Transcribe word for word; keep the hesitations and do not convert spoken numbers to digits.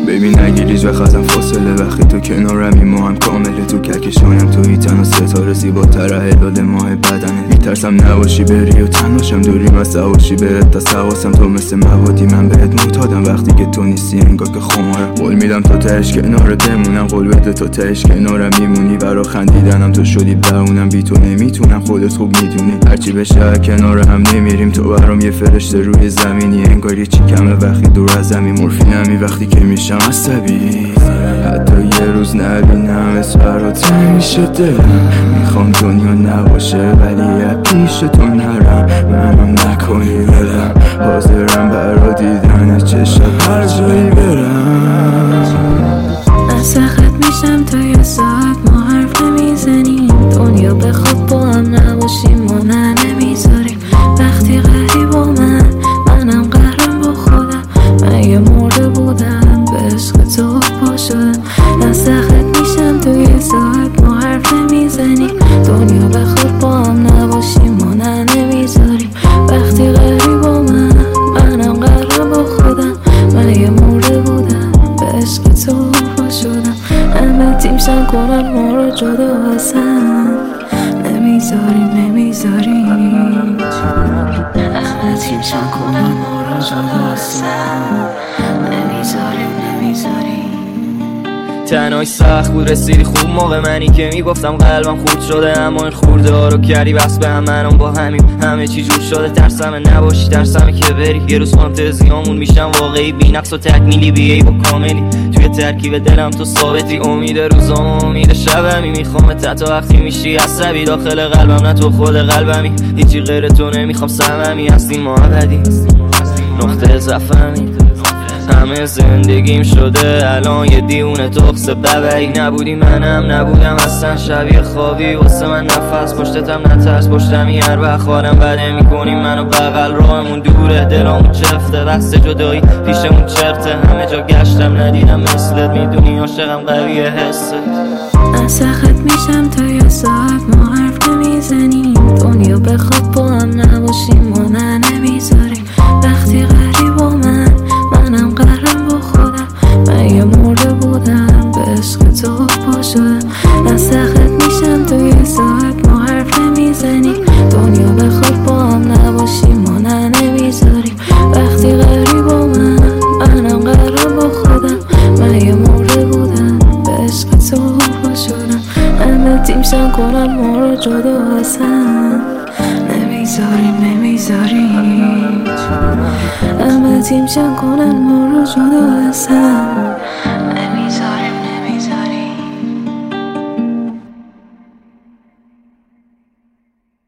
ببین نگیریج و خزم فاصله وقتی تو کنارمی ما هم کامله تو کهکشانم توی تنها ستاره زیباتر هلال ماه بدنه میترسم نباشی بری و تنهاشم دوریم از سواشی بهت تا سواسم تو مثل موادی من بهت معتادم وقتی که تو نیستی انگار که خمارم قول میدم تا تهش کنارت بمونم قول بده تا تهش کنارم میمونی برا خندیدنم تو شدی بهونم بی تو نمیتونم خودت خوب میدونی هرچی بشه کنار هم نمیریم تو برام یه فرشته روی زمینی انگار یه چی کمه وقتی دور از زمین مورفینمی وقتی که میشم عصبی حتی یه روز نبینم اسفرات نمیشه دلم میخوام دنیا نباشه ولی پیش تو نرم منم نکنی برم حاضرم برا دیدن چشم هر جایی برم سخت میشم تا یه ساعت ما حرف نمیزنیم دنیا به خود با هم نباشیم ما نه نمیذاریم وقتی قهری با من منم قهرم با خودم من یه مرده بودم به عشق تو پا شدم نه سخت میشم تا یه ساعت ما حرف نمیزنیم دنیا به خود با هم نباشیم ما نه نمیذاریم وقتی قهری با من منم قهرم با خودم من یه مرده بودم به عشق تو پا شدم همه تیمشن کنن ما رو جدا هستن نمیذاریم نمیذاریم همه تیمشن کنن ما رو جدا هستن نمیذاریم نمیذاریم تنهایی سخت بود رسیدی خوب موقع منی که میگفتم قلبم خورد شده اما این خورده ها رو کردی بس به هم منم با همیم همه چی جور شده ترسمه نباشی ترسمه که بری یه روز فانتزیامون میشم واقعی بی نقص و تکمیلی بیایی با کاملی توی ترکیب دلم تو ثابتی امید روزام و امید شبمی میخوام تا وقتی میشی عصبی داخل قلبم نه تو خود قلبمی هیچی غیر تو نمیخوام سممی هستیم ما ابدی نقطه ضعفمی همه زندگیم شده الان یه دیونه تخص ببری نبودی منم نبودم اصلا شبیه خوابی واسه من نفس پشتتم نترس پشتمی هر وقت خالم بده میکنی منو بغل راهمون دوره دلامون چفته بحث جدایی پیشمون چرته همه جا گشتم ندیدم مثلت میدونی عاشقم قویه حست من سخت میشم تا یه ساعت ما حرف نمیزنیم دنیا به خود با هم نباشیم ما نه نمیذاریم وقتی قهری با من منم قهرم با خودم من یه مرده بودم به عشق تو پا شدم من سخت میشم تو یه ساعت ما حرف نمیزنیم دنیا به خود با هم نباشیم ما نه نمیذاریم وقتی قهری با من منم قهرم با خودم من یه مرده بودم به عشق تو پا شدم همه تیمشن کنن ما رو جدا هستن نمیذاریم نمیذاریم همه تیمشن کنن ما رو جدا هستن